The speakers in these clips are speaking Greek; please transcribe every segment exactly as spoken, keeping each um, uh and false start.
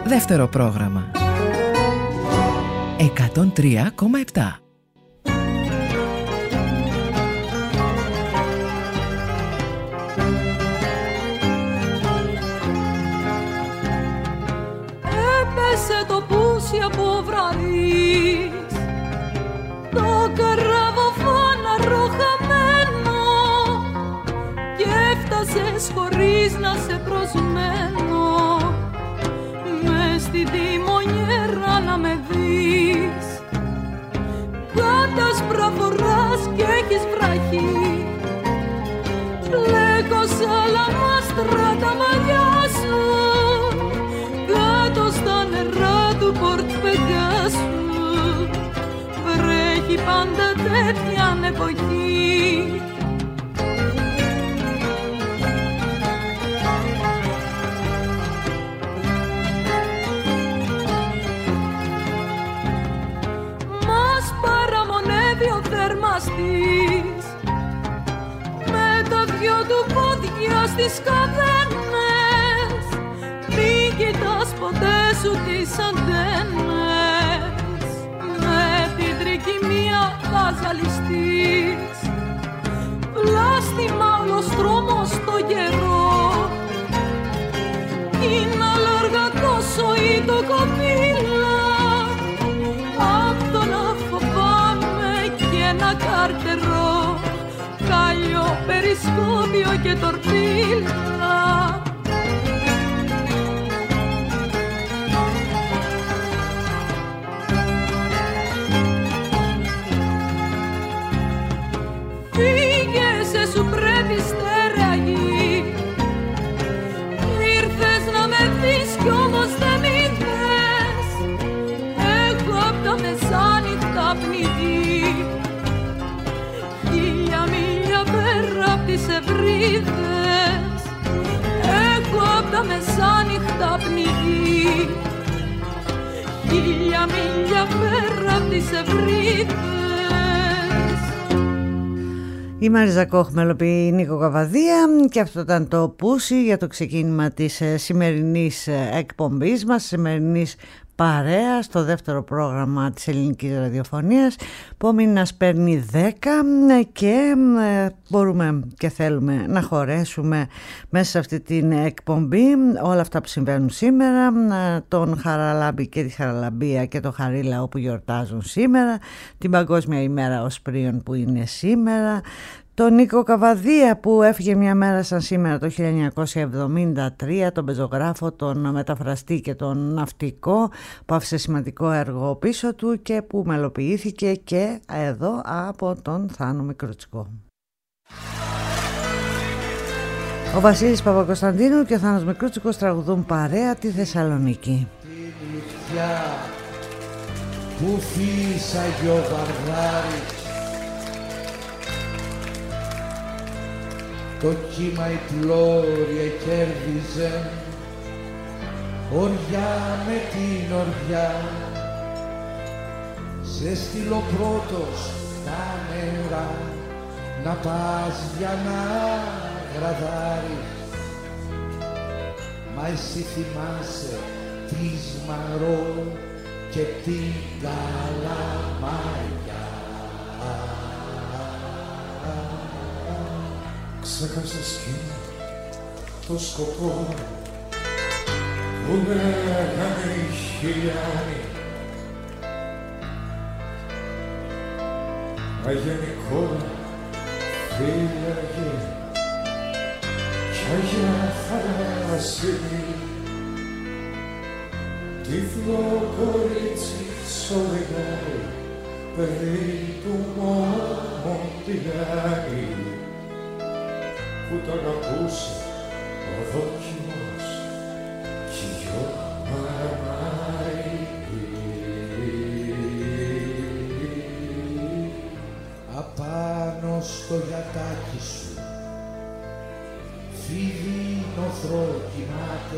Δεύτερο πρόγραμμα εκατόν τρία κόμμα επτά. Έπεσε το πούσι από βραδείς, το καραβοφάναρο χαμένο, και έφτασες χωρίς να σε προσμένω μες στην τιμονιέρα να με δεις. Κάτασπρα φοράς και έχεις βραχή, πλέκος αλαμάστρα τα μαλλιά σου, κάτω στα νερά του πορτπεγά σου. Βρέχει πάντα τέτοιαν εποχή. Μας παραμονεύει ο θερμαστής με τα δυο του πόδια στις καδένες. Μην κοιτάς ποτέ σου τις αντένες, με την τρικυμία θα ζαλιστείς. Βλάστημα όλος δρόμος στο καιρό, είναι αλλοργατός ο ή το κοπήλα. Απ' το να φοβάμαι και ένα καρτερό, κάλιο, περισκόπιο και τορπίλα. Φύγεσαι, σου πρέπει στερεαγή, ήρθες να με δεις κι όμως δεν ήρθες. Έχω απ' τα μεσάνυχτα πνιγεί, χίλια μίλια πέρα απ' τις ευρύδες. Έχω απ' τα μεσάνυχτα πνιγεί, χίλια μίλια πέρα απ' τις ευρύδες. Η Μάριζα Κόχ μελοποιεί Νίκο Καβαδία και αυτό ήταν το πούσι για το ξεκίνημα της σημερινής εκπομπής μας, σημερινής παρέα στο δεύτερο πρόγραμμα της ελληνικής ραδιοφωνίας, που ο μήνας παίρνει δέκα και μπορούμε και θέλουμε να χωρέσουμε μέσα σε αυτή την εκπομπή όλα αυτά που συμβαίνουν σήμερα, τον Χαραλάμπη και τη Χαραλαμπία και το Χαρίλαο που γιορτάζουν σήμερα, την Παγκόσμια ημέρα Οσπρίων που είναι σήμερα, τον Νίκο Καβαδία που έφυγε μια μέρα σαν σήμερα το χίλια εννιακόσια εβδομήντα τρία, τον πεζογράφο, τον μεταφραστή και τον ναυτικό που άφησε σημαντικό έργο πίσω του και που μελοποιήθηκε και εδώ από τον Θάνο Μικρούτσικο. Ο Βασίλης Παπακοσταντίνου και ο Θάνος Μικρούτσικος τραγουδούν παρέα τη Θεσσαλονίκη. Τη νυχτιά που φύσαγε ο Βαρδάρης, το κύμα η πλώρια κέρδιζε, οριά με την οριά. Σε στείλω πρώτος τα νερά, να πας για να γραδάρεις. Μα εσύ θυμάσαι τη Σμαρό και την Καλαμαριά. Ξέχασες κι το σκοπό που λέγανε οι χιλιάνοι, αγενικό φύλαγε κι αγιά θαλάσσινη, τυφλό κορίτσι σοδεγάρι, παιδί του Μοντιλιάνη, που τον αγαπούσε ο δόκιμος κι οι δυο παραμάρικοι. Απάνω στο γιατάκι σου φίδι νοθρό κοιμάται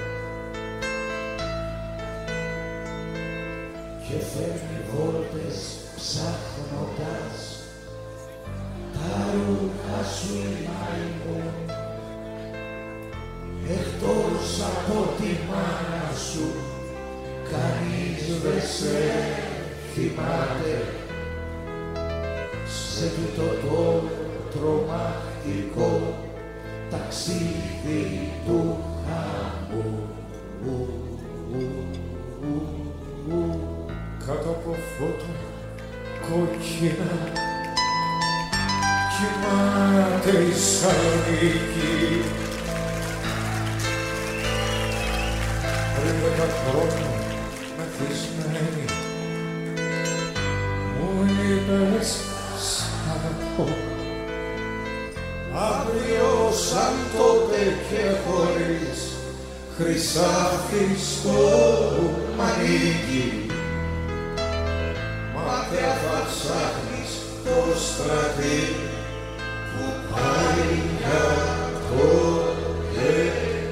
και φέρνει βόλτες ψάχνοντας τα ρούχα σου η μαϊμού, εκτός από τη μάνα σου κανείς δεν σε θυμάται σε τούτο το τρομακτικό ταξίδι του χαμού. Κάτω από φώτα κόκκινα κοιμάται η Σαλονίκη. Πριν δέκα χρόνια μεθυσμένη μου είπες σ' αγαπώ. Αύριο σαν τότε και χωρίς χρυσάφι στο μανίκι μακριά θα ψάχνεις το στρατή που πάει για τότε.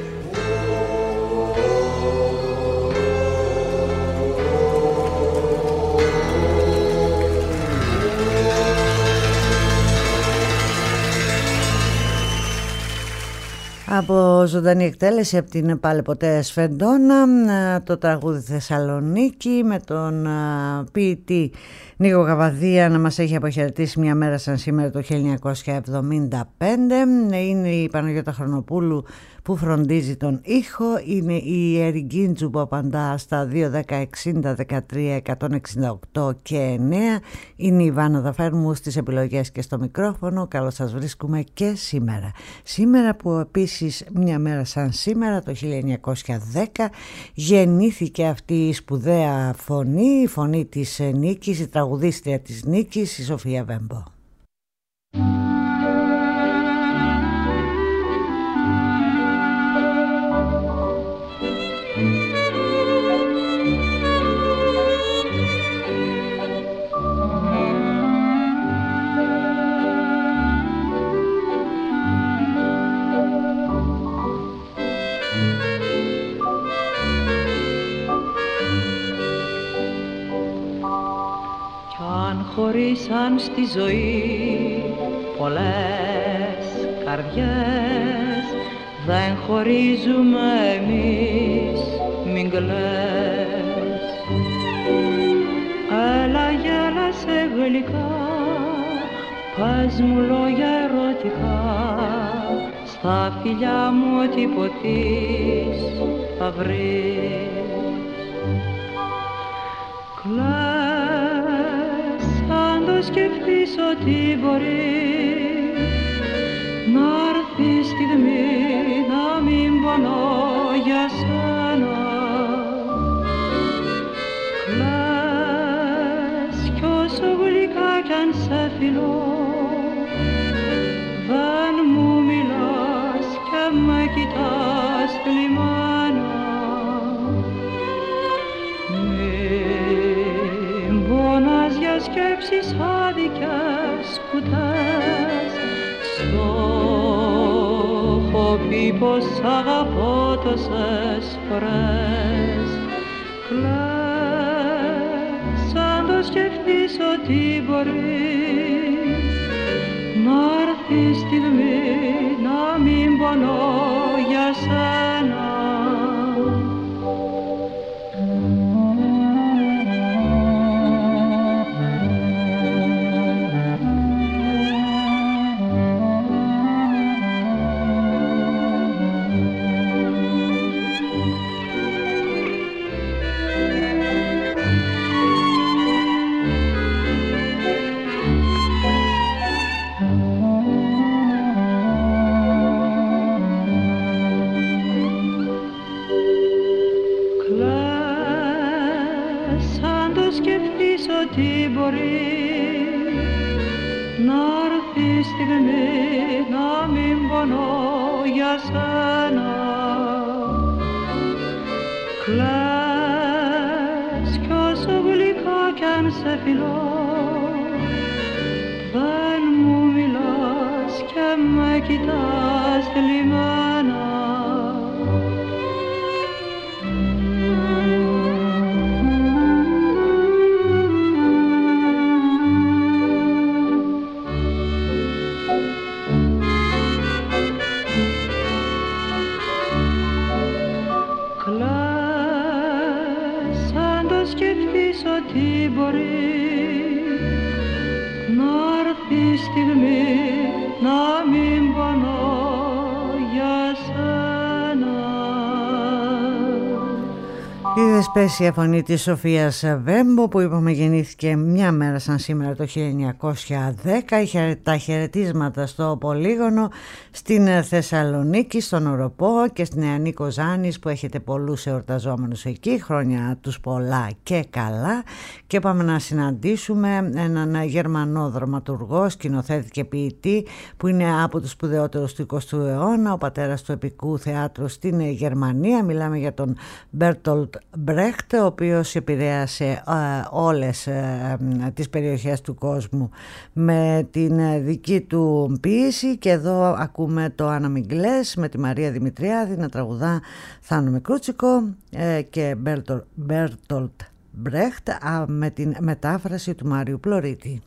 Από ζωντανή εκτέλεση από την Πάλε Ποτέ Σφεντόνα, το τραγούδι Θεσσαλονίκη με τον ποιητή Νίκο Καβαδία να μας έχει αποχαιρετήσει μια μέρα σαν σήμερα το χίλια εννιακόσια εβδομήντα πέντε. Είναι η Παναγιώτα Χρονοπούλου που φροντίζει τον ήχο, είναι η Ερυγκίντζου που απαντά στα δύο δέκα εξήντα δεκατρία εκατόν εξήντα οκτώ και εννέα, είναι η Βάνα Δαφέρμου στις επιλογές και στο μικρόφωνο. Καλώς σας βρίσκουμε και σήμερα. Σήμερα που επίσης μια μέρα σαν σήμερα το χίλια εννιακόσια δέκα γεννήθηκε αυτή η σπουδαία φωνή, η φωνή της Νίκης, η τραγουδίστρια της Νίκης, η Σοφία Βέμπο. Χωρίσαν στη ζωή πολλές καρδιές, δεν χωρίζουμε εμείς, μην κλαις. Έλα γέλασε γλυκά, πες μου λόγια ερωτικά, στα φιλιά μου ό,τι ποτείς θα βρεις. Σκεφτείς ότι μπορεί να έρθει η στιγμή να μην πονώ για σένα. Κλαις κι όσο γλυκά κι αν σε φιλώ, δεν μου μιλάς και με κοιτάς θλιμμένα. Σκέψεις άδικες κουτές, στο έχω πει πως αγαπώ τόσες φορές. Κλαις αν το σκεφτείς ότι μπορεί να έρθει η στιγμή να μην πονώ για σένα. ότι μπορεί να έρθει η στιγμή να μην πονώ για σένα. Κλαις κι όσο γλυκά κι αν σε φιλώ, δεν μου μιλάς και με κοιτάς θλιμμένα. σκεφτείς ότι μπορεί να έρθει η στιγμή να μην πονώ για σένα. Η δεσπέσια φωνή της Σοφίας Βέμπο, που είπαμε γεννήθηκε μια μέρα σαν σήμερα το χίλια εννιακόσια δέκα, είχε τα χαιρετίσματα στο Πολύγωνο, στην Θεσσαλονίκη, στον Οροπό και στην Νεανή Κοζάνης, που έχετε πολλούς εορταζόμενους εκεί, χρόνια τους πολλά και καλά. Και πάμε να συναντήσουμε έναν Γερμανό δραματουργό, σκηνοθέτη και ποιητή, που είναι από τους σπουδαιότερους του εικοστού αιώνα, ο πατέρας του επικού θεάτρου στην Γερμανία. Μιλάμε για τον Μπέρτολτ Μπρέχτ, ο οποίος επηρέασε ε, όλες ε, τις περιοχές του κόσμου με την δική του ποίηση. Και εδώ ακούμε το Άννα Μιγκλές με τη Μαρία Δημητριάδη να τραγουδά Θάνο Μικρούτσικο ε, και Μπέρτολτ Μπρέχτ με την μετάφραση του Μάριου Πλωρίτη.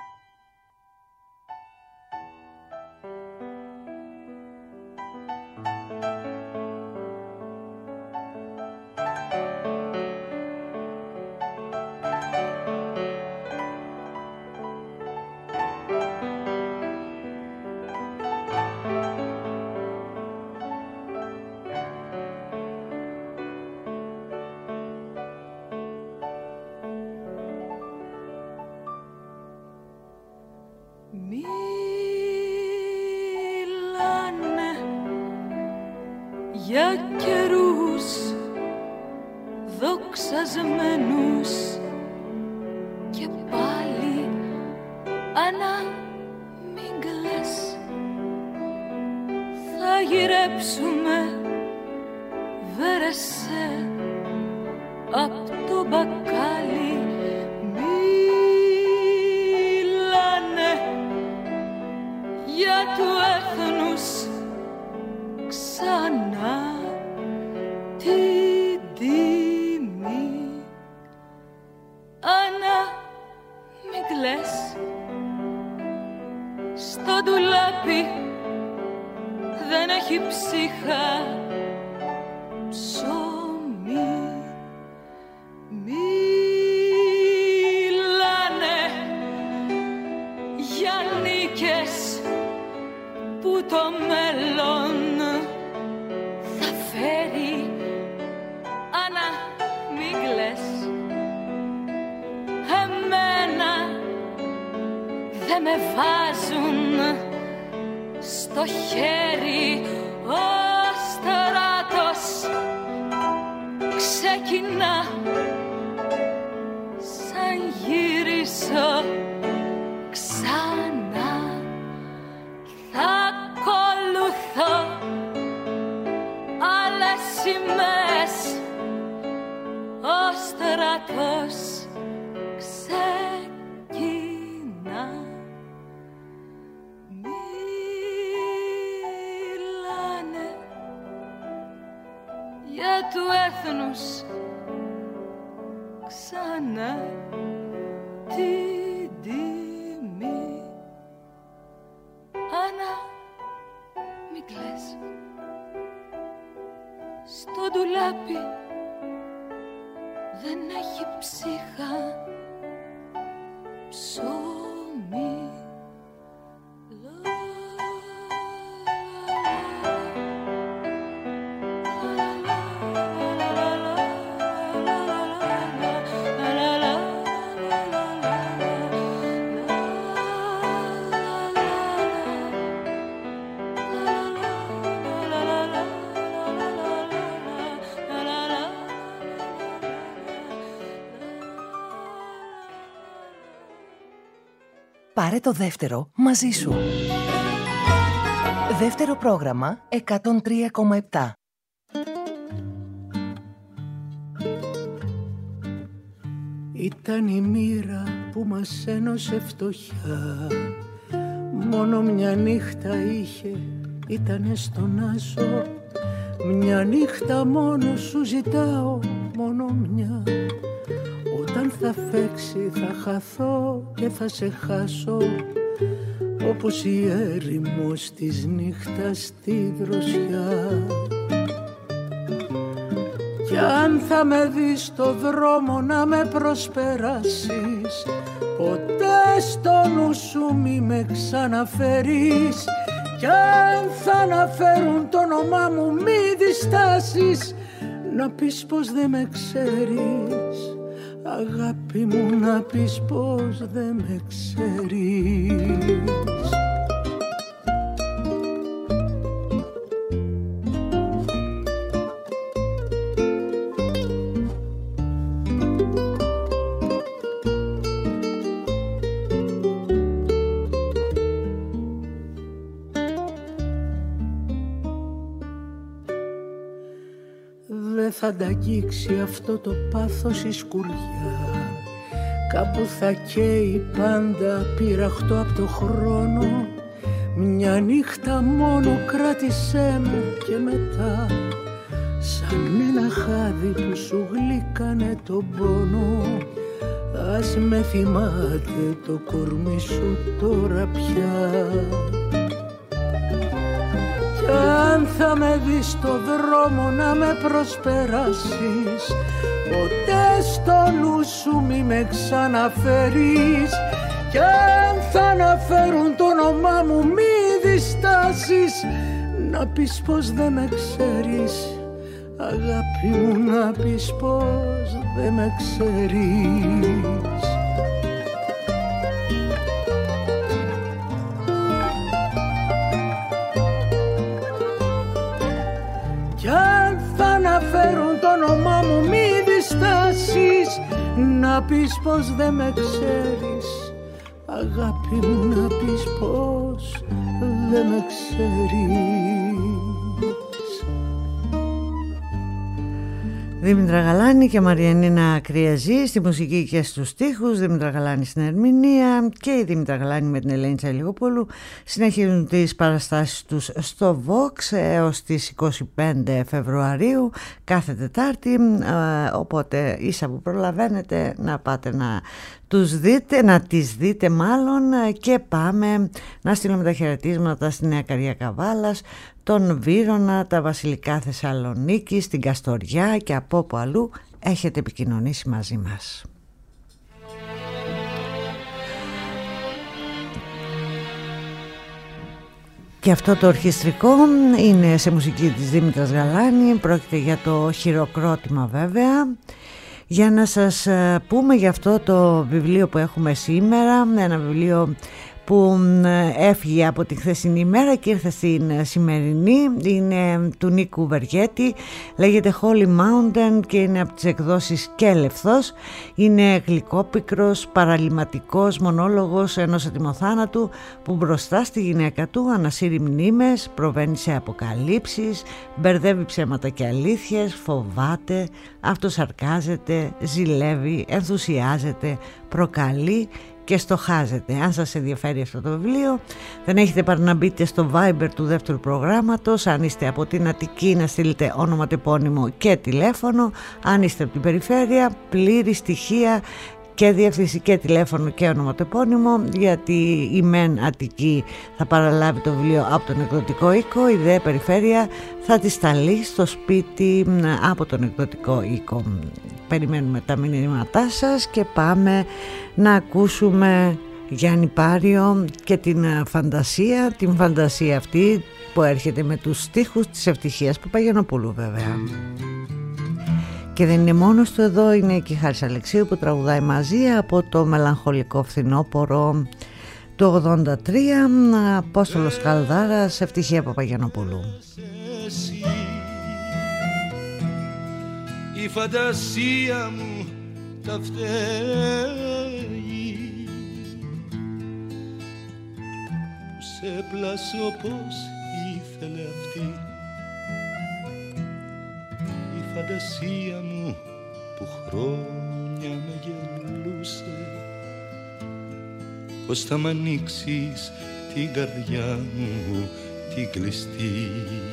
Πάρε το δεύτερο μαζί σου. Δεύτερο πρόγραμμα εκατόν τρία κόμμα επτά. Ήταν η μοίρα που μας ένωσε φτωχιά. Μόνο μια νύχτα είχε, ήτανε στον άσο. Μια νύχτα μόνο σου ζητάω, μόνο μια. Όταν θα φέξει θα χαθώ και θα σε χάσω, όπως η έρημος της νύχτας στη δροσιά. Κι κι αν θα με δεις στο δρόμο να με προσπεράσεις, ποτέ στο νου σου μη με ξαναφέρεις, κι αν θα αναφέρουν το όνομά μου μη διστάσεις, να πεις πως δεν με ξέρεις, αγάπη μου, να πεις πως δεν με ξέρεις. Θα τα αγγίξει αυτό το πάθος η σκουριά, κάπου θα καίει πάντα πειραχτό από το χρόνο. Μια νύχτα μόνο κράτησέ με και μετά, σαν ένα χάδι που σου γλύκανε τον πόνο, ας με θυμάται το κορμί σου τώρα πια. Κι αν θα με δεις στο δρόμο να με προσπεράσεις, ποτέ στο νου σου μη με ξαναφέρεις, κι αν θα αναφέρουν το όνομά μου μη διστάσεις, να πεις πως δεν με ξέρεις, αγάπη μου, να πεις πως δεν με ξέρεις. Κι αν θα αναφέρουν το όνομά μου μη διστάσεις, να πεις πως δεν με ξέρεις, αγάπη μου, να πεις πως δεν με ξέρεις. Δήμητρα Γαλάνη και Μαριανίνα Κρυαζή στη μουσική και στους στίχους, Δήμητρα Γαλάνη στην ερμηνεία και η Δήμητρα Γαλάνη με την Ελένη Τσαλιγοπούλου συνεχίζουν τις παραστάσεις τους στο Vox έως τις είκοσι πέντε Φεβρουαρίου κάθε Τετάρτη, οπότε ίσα που προλαβαίνετε να πάτε να τους δείτε, να τις δείτε μάλλον, και πάμε να στείλουμε τα χαιρετίσματα στη Νέα Καρία Καβάλας, τον Βύρωνα, τα Βασιλικά Θεσσαλονίκη, στην Καστοριά και από όπου αλλού έχετε επικοινωνήσει μαζί μας. Και αυτό το ορχιστρικό είναι σε μουσική της Δήμητρας Γαλάνη, πρόκειται για το Χειροκρότημα βέβαια. Για να σας πούμε για αυτό το βιβλίο που έχουμε σήμερα, ένα βιβλίο που έφυγε από τη χθεσινή ημέρα και ήρθε στην σημερινή, είναι του Νίκου Βεργέτη, λέγεται Holy Mountain και είναι από τις εκδόσεις Κέλευθος. Είναι γλυκόπικρος, παραλυματικός μονόλογος ενός ετοιμοθάνατου που μπροστά στη γυναίκα του ανασύρει μνήμες, προβαίνει σε αποκαλύψεις, μπερδεύει ψέματα και αλήθειες, φοβάται, αυτοσαρκάζεται, ζηλεύει, ενθουσιάζεται, προκαλεί και στοχάζεται. Αν σας ενδιαφέρει αυτό το βιβλίο, δεν έχετε παρά να μπείτε στο Viber του δεύτερου προγράμματος. Αν είστε από την Αττική, να στείλετε όνομα, τεπώνυμο και τηλέφωνο. Αν είστε από την περιφέρεια, πλήρη στοιχεία και διεύθυνση και τηλέφωνο και ονοματεπώνυμο, γιατί η μεν Αττική θα παραλάβει το βιβλίο από τον εκδοτικό οίκο, η δε περιφέρεια θα τη σταλεί στο σπίτι από τον εκδοτικό οίκο. Περιμένουμε τα μηνύματά σας και πάμε να ακούσουμε Γιάννη Πάριο και την φαντασία, την φαντασία αυτή που έρχεται με τους στίχους της Ευτυχίας Παπαγιανοπούλου βέβαια. Και δεν είναι μόνος του εδώ, είναι και η Χάρης Αλεξίου που τραγουδάει μαζί από το μελαγχολικό φθινόπωρο του ογδόντα τρία, Απόστολος Καλδάρας, Ευτυχία Παπαγιανοπούλου. Η φαντασία μου τα φταίει, που σε πλάσω πως ήθελε αυτή. Η φαντασία μου που χρόνια με γελούσε, πως θα μ' ανοίξεις την καρδιά μου την κλειστή.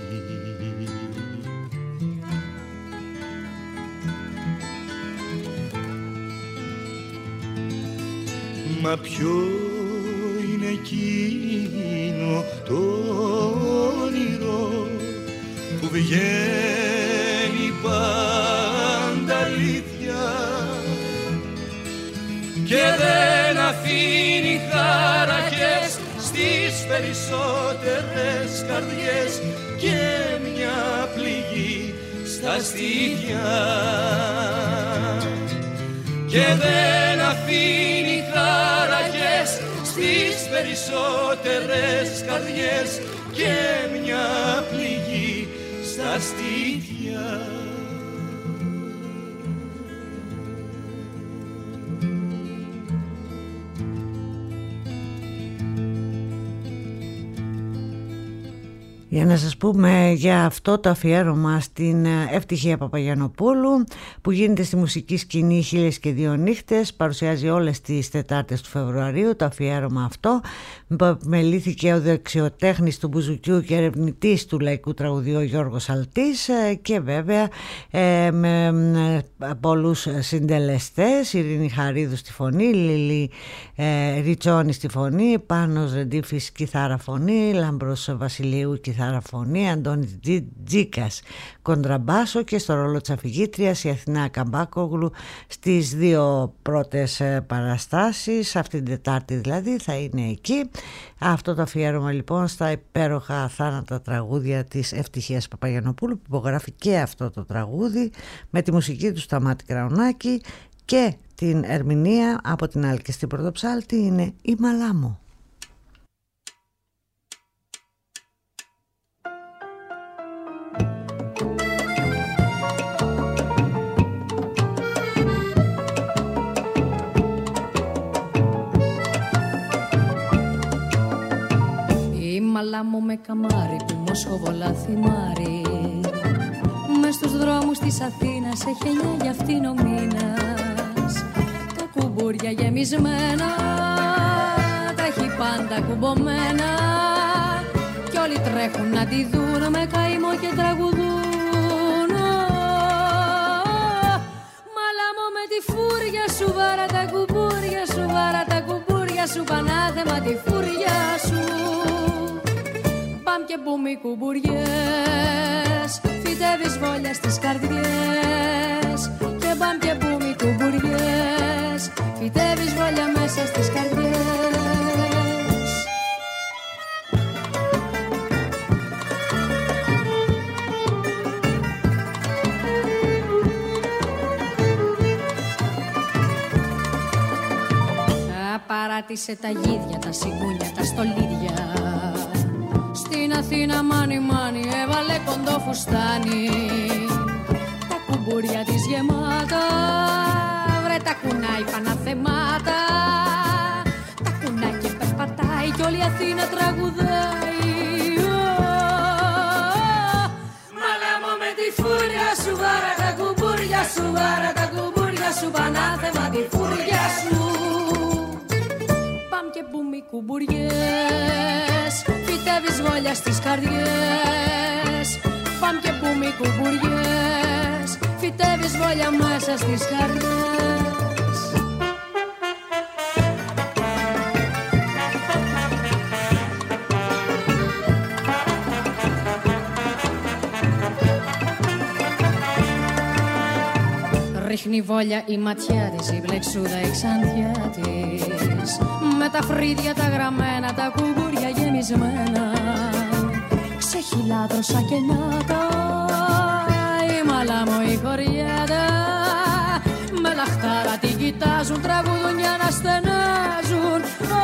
Μα ποιο είναι εκείνο το όνειρο που βγαίνει πάλι περισσότερες καρδιές και μια πληγή στα στήθια και δεν αφήνει χαραγές στις περισσότερες καρδιές και μια πληγή στα στήθια. Για να σας πούμε για αυτό το αφιέρωμα στην Ευτυχία Παπαγιαννοπούλου που γίνεται στη μουσική σκηνή Χίλιες και δύο νύχτες, παρουσιάζει όλες τις Τετάρτες του Φεβρουαρίου το αφιέρωμα αυτό. Μελήθηκε ο δεξιοτέχνης του μπουζουκιού και ερευνητής του λαϊκού τραγουδιού Γιώργος Αλτής και βέβαια ε, με ε, πολλούς συντελεστές, Ειρήνη Χαρίδου στη φωνή, Λίλη ε, Ριτσόνη στη φωνή, Πάνος Ρεντίφης κιθάρα φωνή, Λάμπρος Βασιλείου κιθάρα φωνή, Αντώνης Τζίκας κοντραμπάσο και στο ρόλο της αφηγήτριας η Αθηνά Καμπάκογλου στις δύο πρώτες παραστάσεις, αυτή την Τετάρτη δηλαδή θα είναι εκεί. Αυτό το αφιέρωμα λοιπόν στα υπέροχα θάνατα τραγούδια της Ευτυχίας Παπαγιαννοπούλου που υπογράφει και αυτό το τραγούδι με τη μουσική του Σταμάτη Κραουνάκη και την ερμηνεία από την άλλη και στην πρωτοψάλτη είναι η Μαλάμο. Μαλάμο με καμάρι που Μόσχοβολα θυμάρι, μες στους δρόμους της Αθήνας έχει εννιά για αυτήν ο μήνας. Τα κουμπούρια γεμισμένα, τα έχει πάντα κουμπωμένα κι όλοι τρέχουν να τη δουν με καημό και τραγουδούν. Μαλάμο με τη φούρια σου, βάρα τα κουμπούρια σου, βάρα τα κουμπούρια σου, πανάθεμα τη φούρια σου. Παμ και μπούμ οι κουμπουριές, φυτεύεις βόλια στις καρδιές. Και παμ και μπούμ οι κουμπουριές, φυτεύεις βόλια μέσα στις καρδιές. Θα παράτησε τα γίδια, τα σιγούνια, τα στολίδια. Στην Αθήνα μάνι μάνι έβαλε κοντό φουστάνι. Τα κουμπούρια της γεμάτα, βρε τα κουνάει παναθεμάτα. Τα κουνάει και περπατάει κι όλη η Αθήνα τραγουδάει. Μαλάμο με τη φούρια σου, βάρα τα κουμπούρια σου, βάρα τα κουμπούρια σου, πανάθεμα τη φούρια σου. Παμ και μπούμ οι κουμπουριές, φυτεύεις βόλια στις καρδιές. Παμ και μπούμ οι κουμπουριές, φυτεύεις βόλια μέσα στις καρδιές. Ρίχνει βόλια η ματιά της, η μπλεξούδα η ξανθιά της, με τα φρύδια τα γραμμένα, τα κουμπούρια γεμισμένα. Ξεχυλάδρο σαν κενάτα, η Μαλάμο η χωριέτα. Με λαχτάρα την κοιτάζουν, τραγουδούν για να στενάζουν.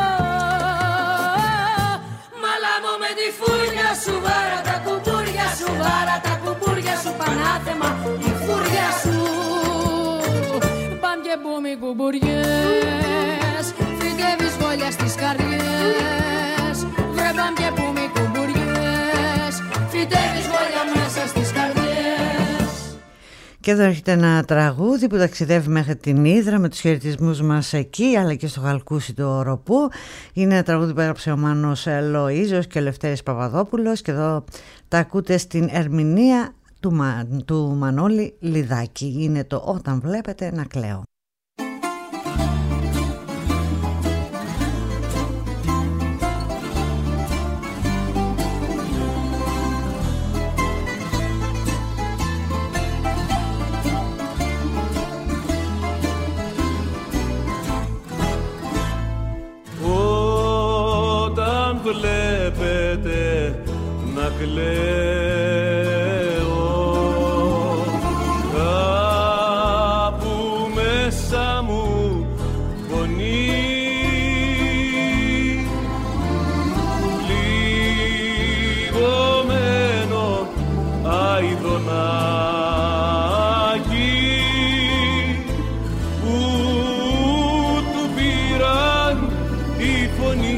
Μαλάμο με τη φούρια σου, βάρα τα κουμπούρια σου, βάρα τα κουμπούρια σου, πανάθεμα η φούρια σου. Παμ και μπούμ οι κουμπουριές, φυτεύεις βόλια στις καρδιές. Βρε παμ και μπούμ οι κουμπουριές, φυτεύεις βόλια μέσα στις καρδιές. Και εδώ έρχεται ένα τραγούδι που ταξιδεύει μέχρι την Ύδρα με τους χαιρετισμούς μας εκεί, αλλά και στο Χαλκούσι του Οροπού. Είναι ένα τραγούδι που έγραψε ο Μάνος Λοΐζος και ο Λευτέρης Παπαδόπουλος και εδώ τα ακούτε στην ερμηνεία του, Μα, του Μανώλη Λιδάκη. Είναι το «Όταν βλέπετε να κλαίω». Όταν βλέπετε κλαίω, κάπου μέσα μου πονεί, πληγωμένο αηδονάκι που του πήραν τη φωνή.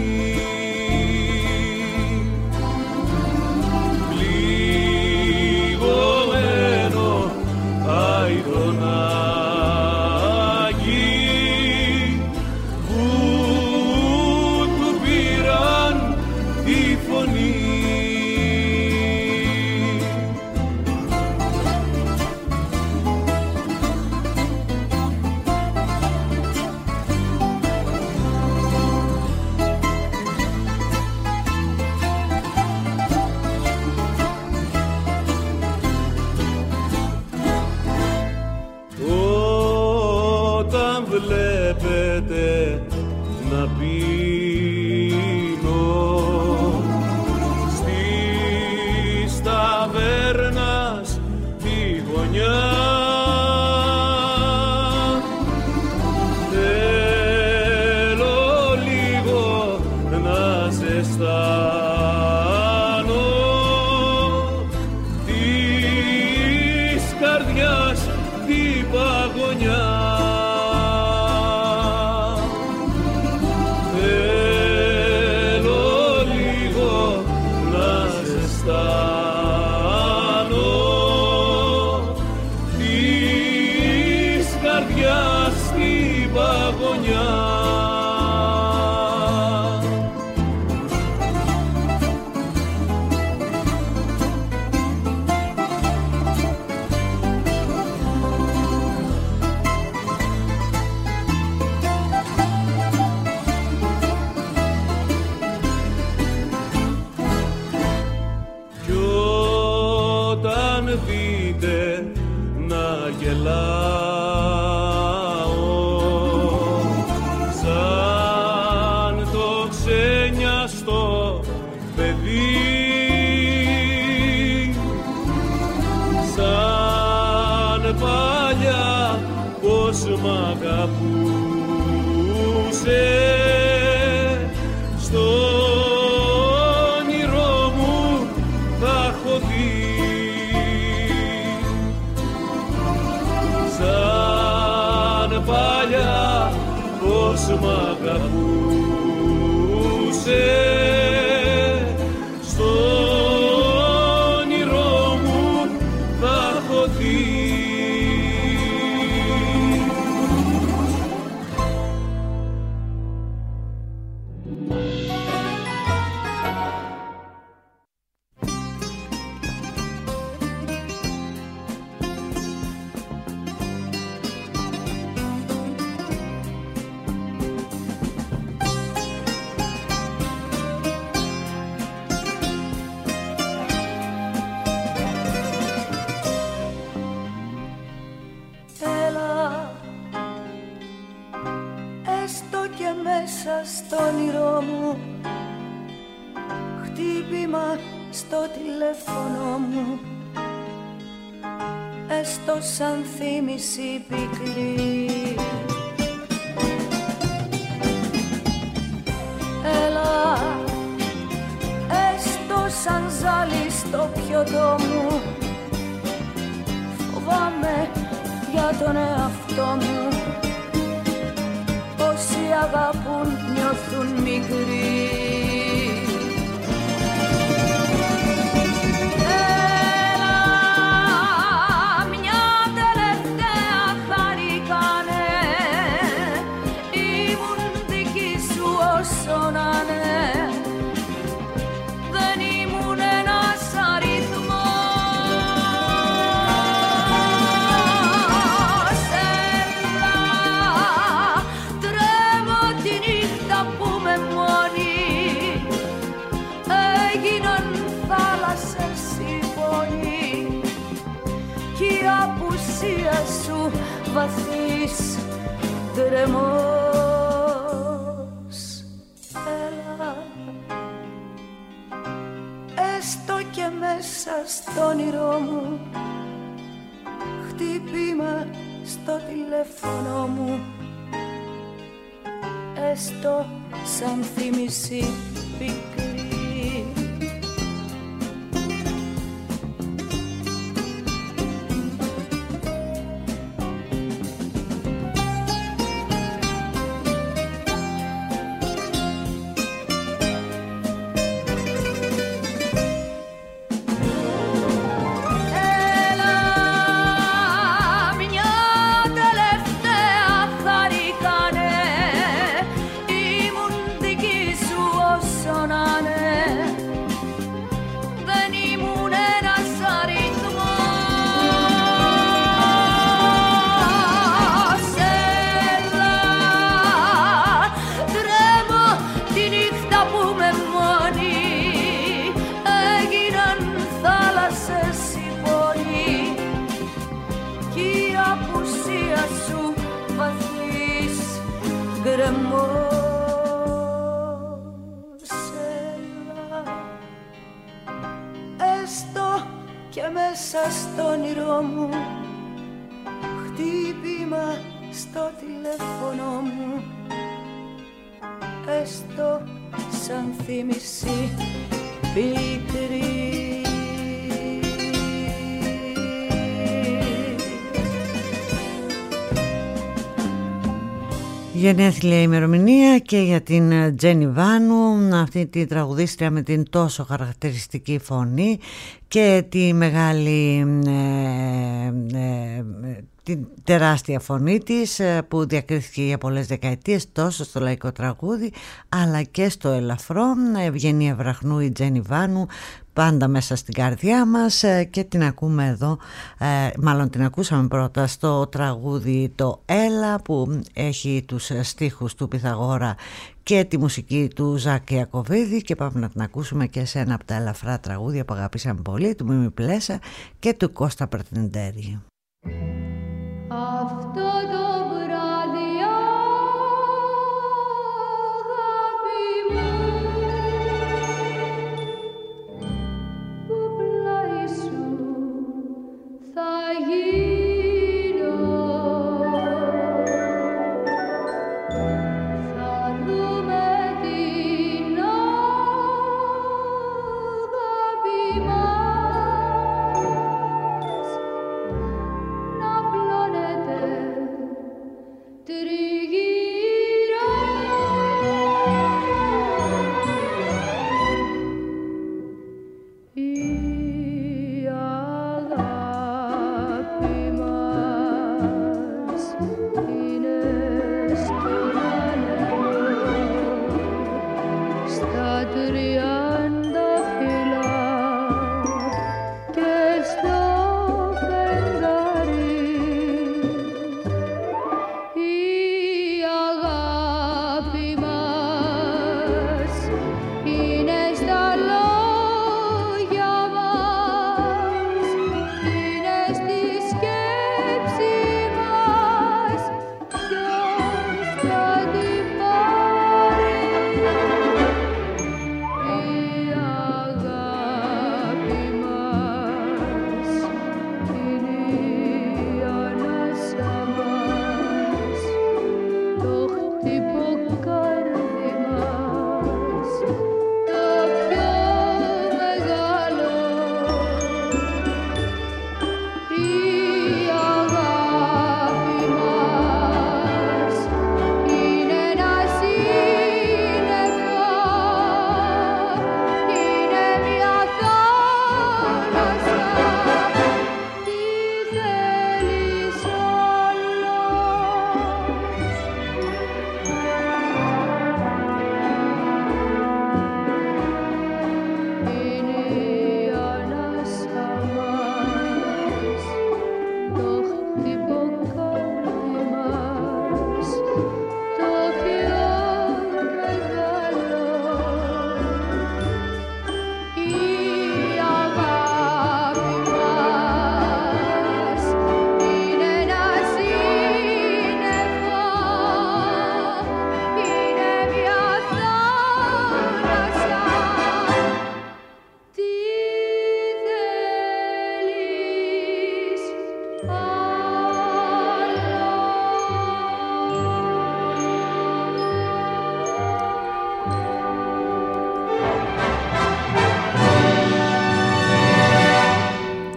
Βλέπετε να πίνω στις ταβέρνας τη γωνιά, θέλω λίγο να ζεστάνω της καρδιάς την παγωνιά. Μ' αγαπούσε, στο όνειρό μου θα έχω δει, σαν παλιά πως μ' αγαπούσε, στο όνειρό μου θα έχω δει. Στο όνειρό μου χτύπημα στο τηλέφωνο μου, έστω σαν θύμηση πικρή. Έλα, έστω σαν ζάλι στο πιωτό μου, φοβάμαι για τον εαυτό μου. Όσοι αγαπούν νιώθουν μικροί. Έλα, μια τελευταία χαρήκανε, ήμουν δική σου όσο να είναι. Δεν ήμουν ένας αριθμός. Σου βαθύς τρεμός. Έλα, έστω και μέσα στο όνειρό μου, χτύπημα στο τηλέφωνο μου, έστω σαν θύμηση πικρή. Έστω και μέσα στο όνειρό μου, χτύπημα στο τηλέφωνο μου, έστω σαν θύμηση πικρή. Γενέθλια ημερομηνία και για την Τζένι Βάνου, αυτή τη τραγουδίστρια με την τόσο χαρακτηριστική φωνή και τη μεγάλη ε, ε, την τεράστια φωνή της που διακρίθηκε για πολλές δεκαετίες τόσο στο λαϊκό τραγούδι αλλά και στο ελαφρό. Ευγενία Βραχνού, η Τζένι Βάνου, πάντα μέσα στην καρδιά μας, και την ακούμε εδώ, μάλλον την ακούσαμε πρώτα στο τραγούδι το Έλα που έχει τους στίχους του Πυθαγόρα και τη μουσική του Ζακ Ιακωβίδη, και πάμε να την ακούσουμε και σε ένα από τα ελαφρά τραγούδια που αγαπήσαμε πολύ, του Μίμη Πλέσα και του Κώστα Πρετεντέρη. Αυτό το βράδυ, αγάπη μου, που πλάι σου θα γίνω, θα δούμε την αγάπη μας να πλώνεται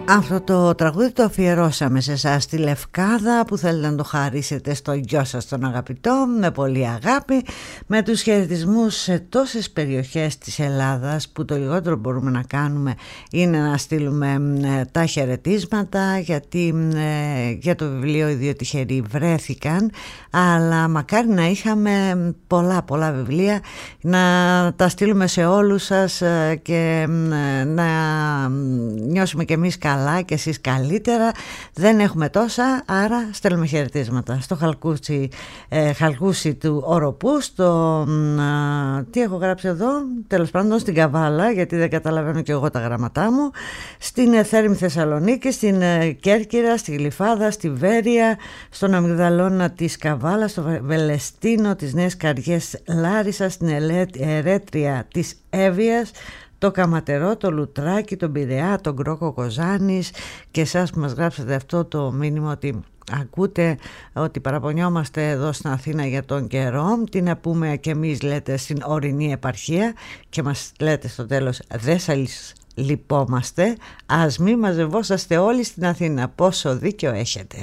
Αυτό το τραγούδι το αφιερώσαμε σε εσάς στη Λευκάδα που θέλετε να το χαρίσετε στο γιο σας τον αγαπητό με πολύ αγάπη, με τους χαιρετισμούς σε τόσες περιοχές της Ελλάδας που το λιγότερο μπορούμε να κάνουμε είναι να στείλουμε ε, τα χαιρετίσματα, γιατί ε, για το βιβλίο οι δύο τυχεροί βρέθηκαν, αλλά μακάρι να είχαμε πολλά πολλά βιβλία να τα στείλουμε σε όλους σας ε, και ε, να νιώσουμε κι εμείς καλά και εσείς καλύτερα. Δεν έχουμε τόσα, άρα στέλνουμε χαιρετίσματα στο χαλκούσι, ε, χαλκούσι του Οροπού, στο ε, τι έχω γράψει εδώ, τέλος πάντων στην Καβάλα, γιατί δεν καταλαβαίνω και εγώ τα γραμματά μου, στην Εθέρμη Θεσσαλονίκη, στην ε, Κέρκυρα, στη Γλυφάδα, στη Βέρεια, στον Αμυγδαλώνα της Καβάλα, στο Βελεστίνο της Νέας Καριές Λάρισα, στην Ερέτρια της Εύβοιας, το Καματερό, το Λουτράκι, τον Πειραιά, τον Κρόκο Κοζάνης, και εσάς που μας γράψατε αυτό το μήνυμα ότι ακούτε ότι παραπονιόμαστε εδώ στην Αθήνα για τον καιρό, τι να πούμε και εμείς, λέτε, στην ορεινή επαρχία, και μας λέτε στο τέλος δεν σας λυπόμαστε, ας μη μαζευόσαστε όλοι στην Αθήνα, πόσο δίκιο έχετε.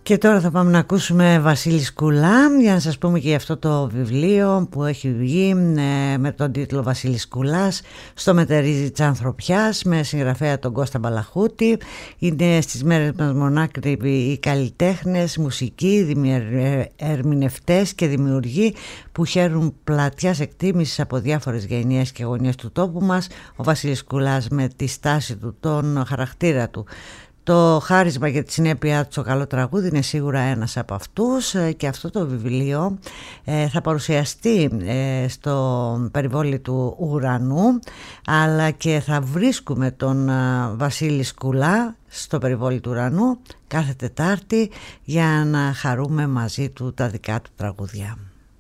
Και τώρα θα πάμε να ακούσουμε Βασίλη Σκουλά για να σας πούμε και για αυτό το βιβλίο που έχει βγει ε, με τον τίτλο Βασίλης Σκουλάς στο μετερίζει της ανθρωπιάς, με συγγραφέα τον Κώστα Μπαλαχούτη. Είναι στις μέρες μας μονάκριβοι οι καλλιτέχνες, μουσικοί, ερμηνευτές και δημιουργοί που χαίρουν πλατιάς εκτίμησης από διάφορες γενιές και γωνιές του τόπου μας. Ο Βασίλης Σκουλάς με τη στάση του, τον χαρακτήρα του, το χάρισμα για τη συνέπειά του στο καλό τραγούδι είναι σίγουρα ένας από αυτούς, και αυτό το βιβλίο ε, θα παρουσιαστεί ε, στο περιβόλι του Ουρανού, αλλά και θα βρίσκουμε τον ε, Βασίλη Σκουλά στο περιβόλι του Ουρανού κάθε Τετάρτη για να χαρούμε μαζί του τα δικά του τραγούδια.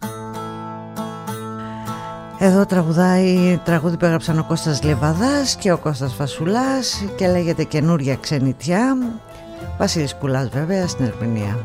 Εδώ τραγουδάει τραγούδι που έγραψαν ο Κώστας Λεβαδάς και ο Κώστας Φασουλάς και λέγεται Καινούρια Ξενιτιά. Βασίλης Σκουλάς βέβαια στην ερμηνεία.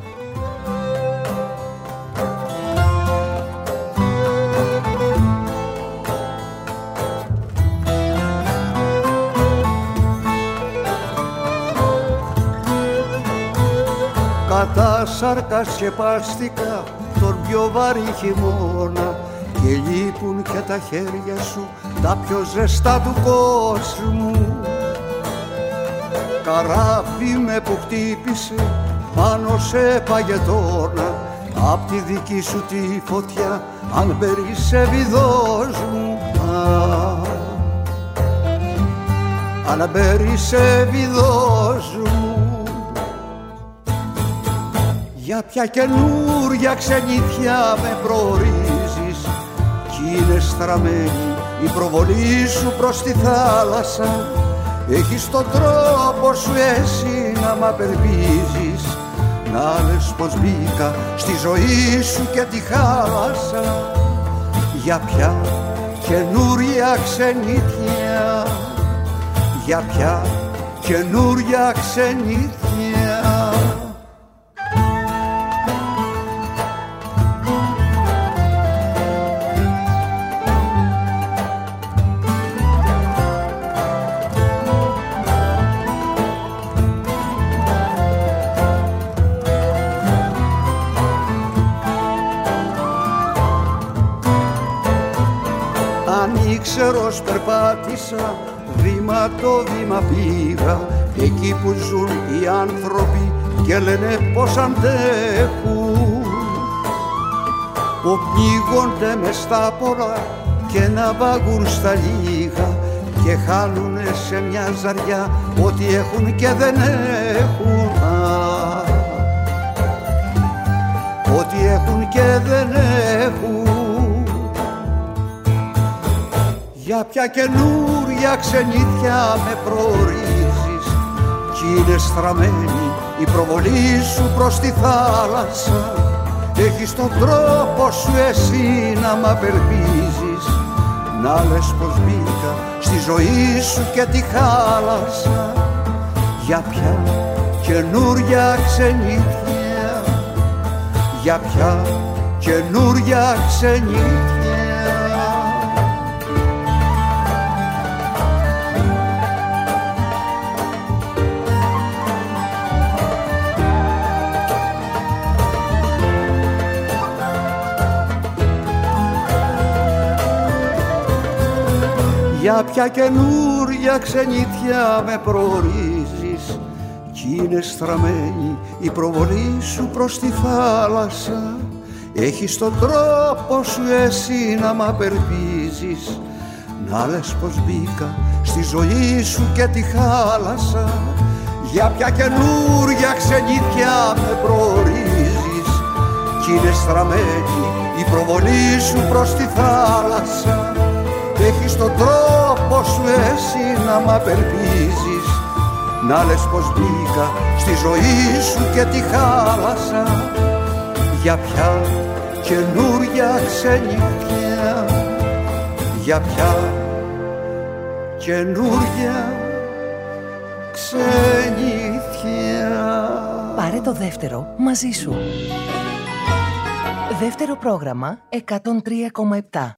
Κατά σάρκα σκεπάστηκα τον πιο βαρύ χειμώνα και λείπουν και τα χέρια σου τα πιο ζεστά του κόσμου. Καράβι με που χτύπησε πάνω σε παγετώνα, απ' τη δική σου τη φωτιά αν περισσεύει δώσ' μου. Αν περισσεύει δώσ' μου. Για ποια καινούρια ξενιτιά με προορίζεις, κι είναι στραμμένη η προβολή σου προς τη θάλασσα. Έχεις τον τρόπο σου εσύ να μ' απελπίζεις, να λες πως μπήκα στη ζωή σου και τη χάλασα. Για ποια καινούρια ξενιτιά, για ποια καινούρια ξενιτιά. Ανήξερος περπάτησα, βήμα το βήμα πήγα, εκεί που ζουν οι άνθρωποι και λένε πως αντέχουν. Που πνίγονται μες στα πολλά και να βαγούν στα λίγα και χάνουνε σε μια ζαριά ό,τι έχουν και δεν έχουν. Ό,τι έχουν και δεν έχουν. Για ποια καινούρια ξενιτιά με προορίζεις, κι είναι στραμμένη η προβολή σου προς τη θάλασσα. Έχεις τον τρόπο σου εσύ να μ' απελπίζεις, να λες πως μπήκα στη ζωή σου και τη χάλασα. Για ποια καινούρια ξενιτιά, για ποια καινούρια ξενιτιά. Για ποια καινούρια ξενιτιά με προορίζεις, κι είναι στραμμένη η προβολή σου προς τη θάλασσα. Έχεις τον τρόπο σου εσύ να μ' απελπίζεις, να λες πως μπήκα στη ζωή σου και τη χάλασα. Για ποια καινούρια ξενιτιά με προορίζεις, κι είναι στραμμένη η προβολή σου προς τη θάλασσα. Έχεις τον τρόπο σου εσύ να μ' απελπίζεις, να λες πως μπήκα στη ζωή σου και τη χάλασα. Για ποια καινούρια ξενιτιά, για ποια καινούρια ξενιτιά. Πάρε το δεύτερο μαζί σου. Δεύτερο πρόγραμμα εκατόν τρία κόμμα επτά.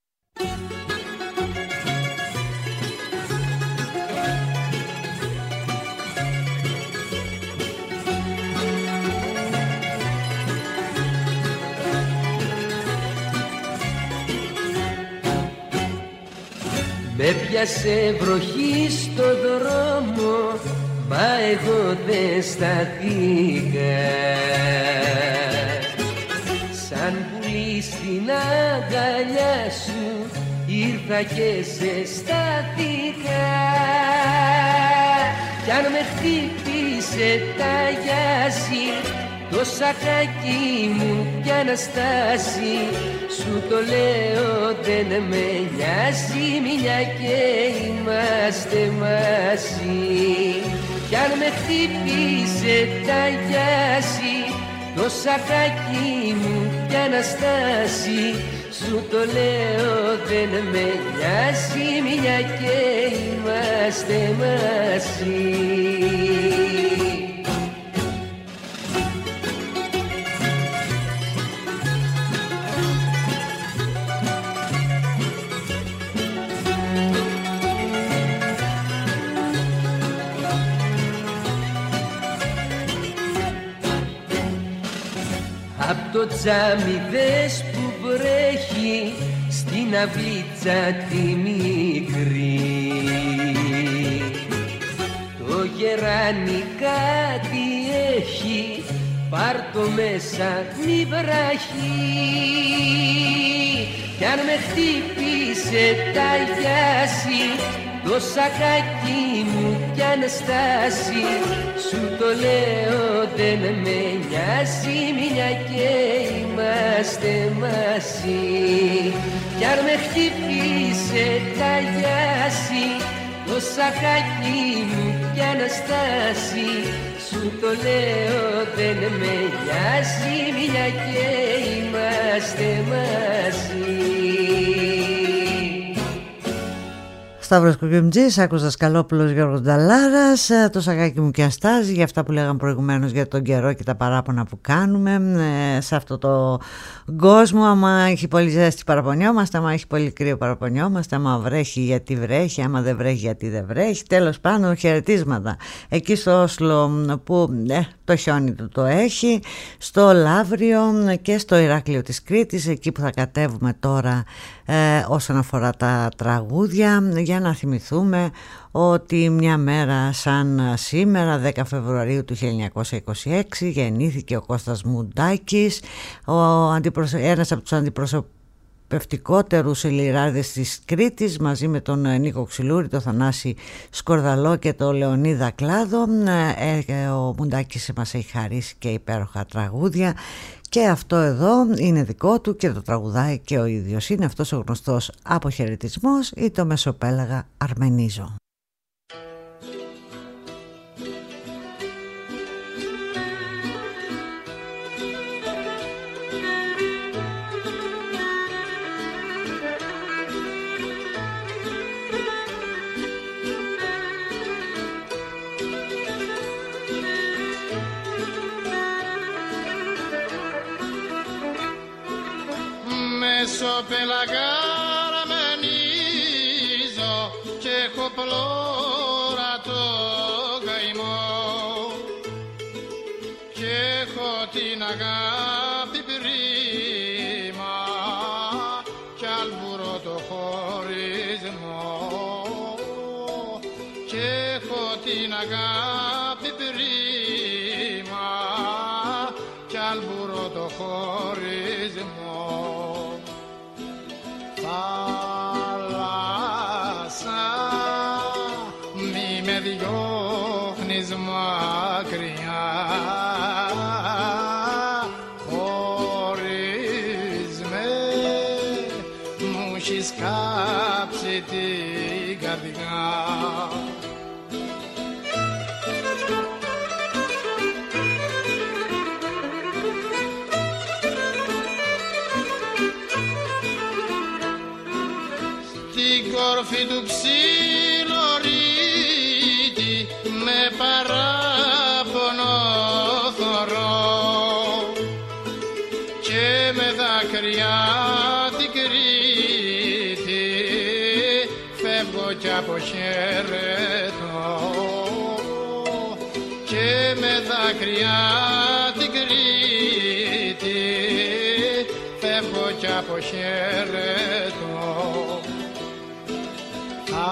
Έπιασε βροχή στο δρόμο, μα εγώ δεν σταθήκα. Σαν πουλί στην αγκαλιά σου ήρθα και σε στάθηκα. Κι αν με χτύπησε τα γιάζι, το σακάκι μου κι Αναστάση, σου το λέω δεν με νοιάζει, μια και είμαστε μαζί. Κι αν με χτύπησε τα γιάζι, το σακάκι μου κι Αναστάση, σου το λέω δεν με νοιάζει, μια και είμαστε μαζί. Απ' το τζάμι δες που βρέχει, στην αυλίτσα τη μικρή. Το γεράνι κάτι έχει, πάρ' το μέσα μη βραχεί. Κι αν με χτύπησε τα γιάζι, το σακάκι μου κι Αναστάση, σου το λέω δεν με νοιάζει, μια και είμαστε μαζί. Κι αν με χτύπησε τα γιάζι, το σακάκι μου κι Αναστάση, σου το λέω δεν με νοιάζει, μια και είμαστε μαζί. Σταύρος Κοκκιμτζής, άκουσα Δασκαλόπουλος, Γιώργος Νταλάρας, το σακάκι μου και Αναστάζει, για αυτά που λέγαμε προηγουμένως για τον καιρό και τα παράπονα που κάνουμε ε, σε αυτό το κόσμο. Άμα έχει πολύ ζέστη παραπονιόμαστε, άμα έχει πολύ κρύο παραπονιόμαστε, άμα βρέχει γιατί βρέχει, άμα δεν βρέχει γιατί δεν βρέχει. Τέλος πάντων, χαιρετίσματα εκεί στο Όσλο που ε, το χιόνι του το έχει, στο Λαύριο και στο Ηράκλειο της Κρήτης, εκεί που θα κατέβουμε τώρα ε, όσον αφορά τα τραγούδια, για να θυμηθούμε ότι μια μέρα σαν σήμερα, δέκα Φεβρουαρίου του χίλια εννιακόσια είκοσι έξι, γεννήθηκε ο Κώστας Μουντάκης, ο αντιπροσω... ένας από τους αντιπροσωπευτικότερους λιράδες της Κρήτης, μαζί με τον Νίκο Ξυλούρη, τον Θανάση Σκορδαλό και τον Λεωνίδα Κλάδο. Ο Μουντάκης μας έχει χαρίσει και υπέροχα τραγούδια, και αυτό εδώ είναι δικό του και το τραγουδάει και ο ίδιος. Είναι αυτός ο γνωστός αποχαιρετισμός ή το Μεσοπέλαγα Αρμενίζω. Μεσοπέλαγα αρμενίζω και έχω πλώρα το καημό και έχω την αγάπη πρίμα κι αλβουρώ το χωρισμό και έχω την αγάπη πρίμα κι αλβουρώ το χωρισμό. Θάλασσα, μη με διώχνεις μακριά, χωρίς με μου έχεις κάψει την καρδιά. Κορφή του ξυλορίδη με παράπονο θωρώ και με δάκρυα την Κρήτη φεύγω κι αποχαιρετώ και με δάκρυα την Κρήτη φεύγω κι αποχαιρετώ.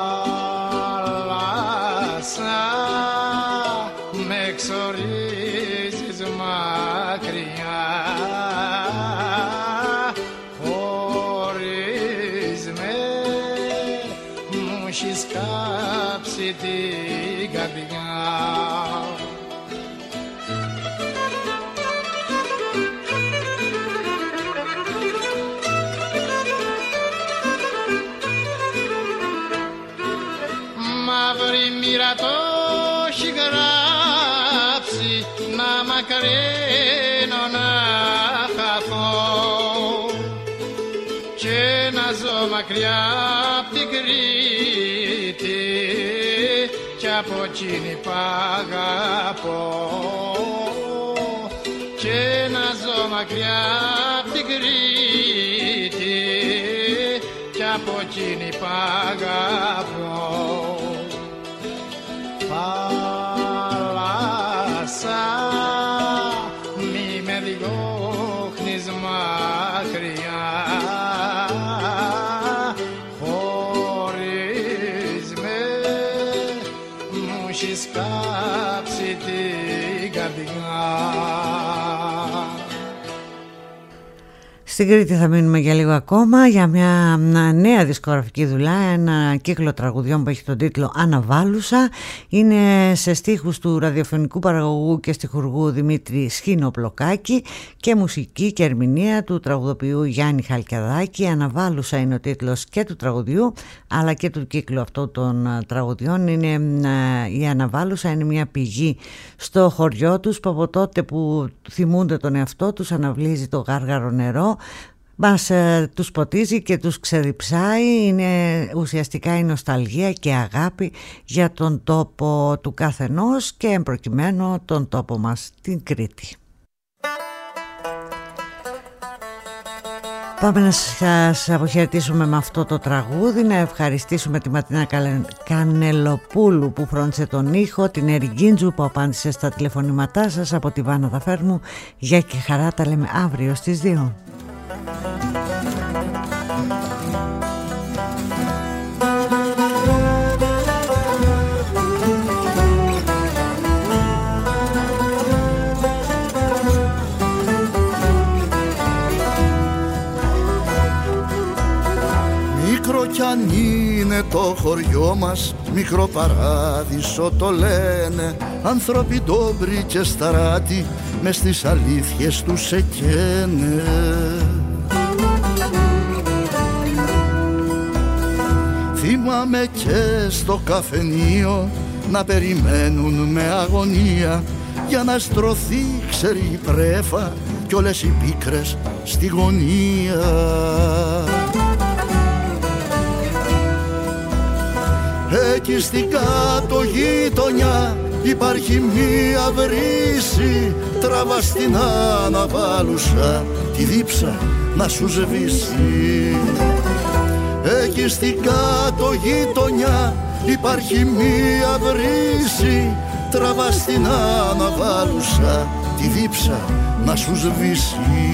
σκάψει την καρδιά. Μαύρη μοίρα το έχει γράψει, να μακρύνω να χαθώ και να ζω μακριά απ' την Κρήτη κι από εκείνη που αγαπώ, και να ζω μακριά απ' την Κρήτη κι από εκείνη που αγαπώ. Θάλασσα, μη με διώχνεις μακριά, χωρίς με μου έχεις κάψει την καρδιά. Στην Κρήτη θα μείνουμε για λίγο ακόμα για μια νέα δισκογραφική δουλειά, ένα κύκλο τραγουδιών που έχει τον τίτλο Αναβάλουσα. Είναι σε στίχους του ραδιοφωνικού παραγωγού και στιχουργού Δημήτρη Σχοινοπλοκάκη και μουσική και ερμηνεία του τραγουδοποιού Γιάννη Χαλκιαδάκη. Αναβάλουσα είναι ο τίτλος και του τραγουδιού αλλά και του κύκλου αυτού των τραγουδιών. Είναι, η Αναβάλουσα είναι μια πηγή στο χωριό τους που από τότε που θυμούνται τον εαυτό τους αναβλύζει το γάργαρο νερό. Μας ε, τους ποτίζει και τους ξεδιψάει. Είναι ουσιαστικά η νοσταλγία και αγάπη για τον τόπο του καθενός και εμπροκειμένο τον τόπο μας, την Κρήτη. Πάμε να σας αποχαιρετήσουμε με αυτό το τραγούδι, να ευχαριστήσουμε τη Ματίνα Κανελοπούλου που φρόντισε τον ήχο, την Ερικίντζου που απάντησε στα τηλεφωνήματά σας, από τη Βάνα Δαφέρμου. Γεια και χαρά, τα λέμε αύριο στις δύο. Μικρό κι αν είναι το χωριό μας, μικρό παράδεισο το λένε, άνθρωποι ντόμπροι και σταράτη μες στις αλήθειες τους σε καίνε. Θυμάμαι και στο καφενείο να περιμένουν με αγωνία για να στρωθεί ξέρει η πρέφα κι όλες οι πίκρες στη γωνία. Εκεί στην κάτω γειτονιά υπάρχει μία βρύση, τραβά στην αναβάλουσα τη δίψα να σου σβήσει. Εκεί στην κάτω γειτονιά υπάρχει μία βρύση, τραβά στην αναβάλουσα τη δίψα να σου σβήσει.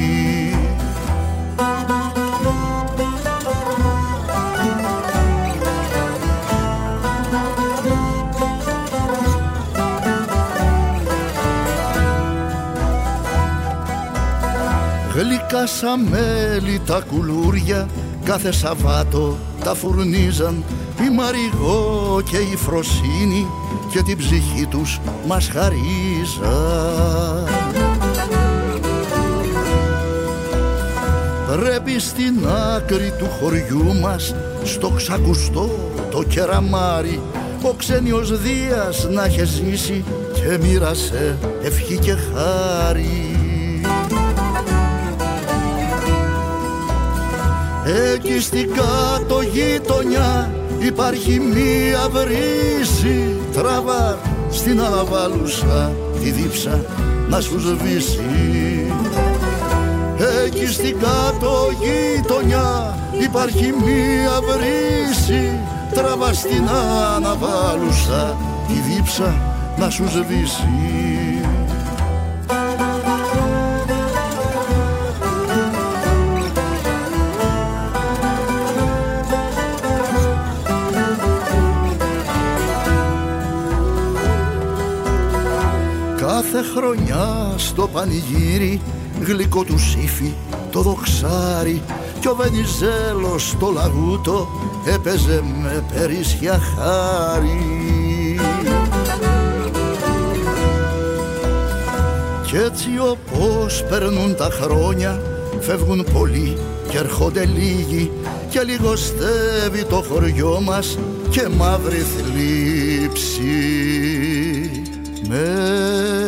Γλυκά σαν μέλι τα κουλούρια κάθε Σαββάτο τα φουρνίζαν, η Μαριγό και η Φροσίνη και την ψυχή τους μας χαρίζαν. Πρέπει στην άκρη του χωριού μας στο ξακουστό το κεραμάρι ο ξένιος Δίας να είχε ζήσει και μοίρασε ευχή και χάρη. Εκεί στην κάτω γειτονιά υπάρχει μία βρύση, τραβά στην αναβάλουσα τη δίψα να σου σβήσει. Εκεί στην κάτω γειτονιά υπάρχει μία βρύση, τραβά στην αναβάλουσα τη δίψα να σου σβήσει. Κάθε χρονιά στο πανηγύρι γλυκό του σύφι το δοξάρι κι ο Βενιζέλος στο λαγούτο έπαιζε με περίσσια χάρη. Κι έτσι όπως περνούν τα χρόνια, φεύγουν πολλοί και έρχονται λίγοι, και λιγοστεύει το χωριό μας και μαύρη θλίψη. Με